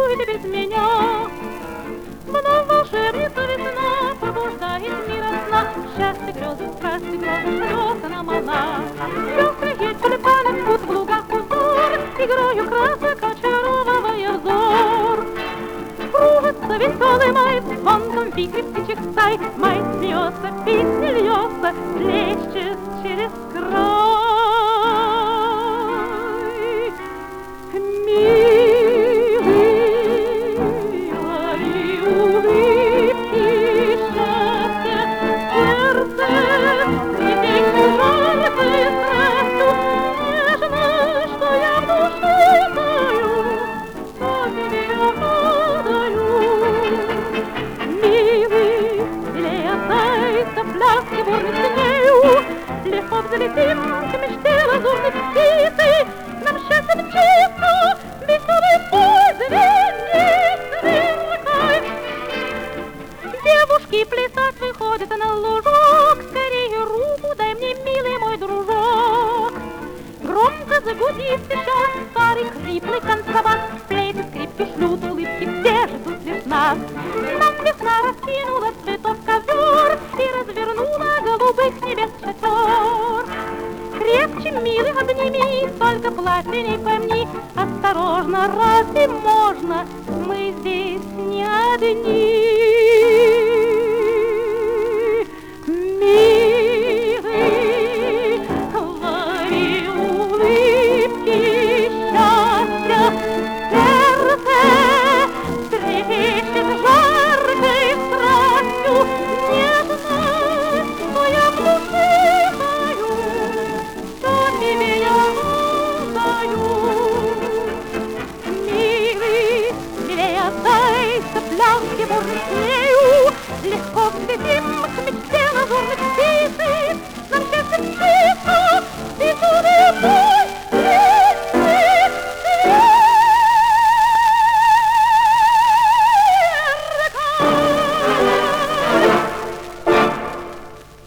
танцуйте без меня. Вновь волшебница весна пробуждает мир от сна. Счастье грезы, страсти грозы, слез она мала. Пестрые тюльпаны пут в лугах узор, игрою красок очаровывая взор. Кружится веселый май, в звонком вихре птичек стай. Май смеется, песня льется, плещет через край. Легко взлетим к мечте лазурной птицы, нам счастье мчится, веселый путь звенит, сверкай. Девушки плясать выходят на лужок, скорее руку дай мне, милый мой дружок. Громко загудит сейчас старый хриплый контрабас, флейты, скрипки шлют улыбки, все ждут лишь нас. Нам весна раскинула цветов ковер и развернула голубых небес шатер. Крепче, милый, обними, только платье не помни. Осторожно, разве можно, мы здесь не одни.